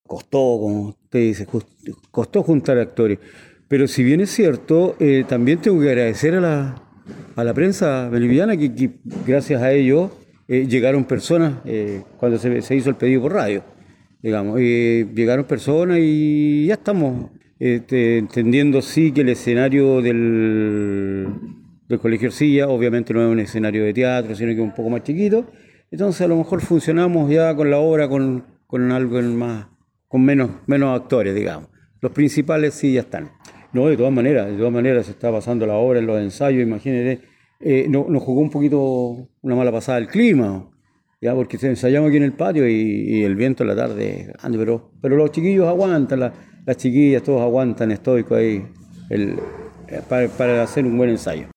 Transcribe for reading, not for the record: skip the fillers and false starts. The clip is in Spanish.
costó, como usted dice, costó juntar actores. Pero si bien es cierto, también tengo que agradecer a la prensa boliviana que gracias a ellos llegaron personas cuando se hizo el pedido por radio, digamos, llegaron personas y ya estamos entendiendo sí que el escenario del Colegio Ercilla obviamente no es un escenario de teatro, sino que es un poco más chiquito, entonces a lo mejor funcionamos ya con la obra con algo más, con menos actores, digamos. Los principales sí ya están. No, de todas maneras se está pasando la obra en los ensayos, imagínate, nos jugó un poquito una mala pasada el clima, ya porque ensayamos aquí en el patio y el viento en la tarde es grande, pero los chiquillos aguantan, las chiquillas todos aguantan estoicos ahí para hacer un buen ensayo.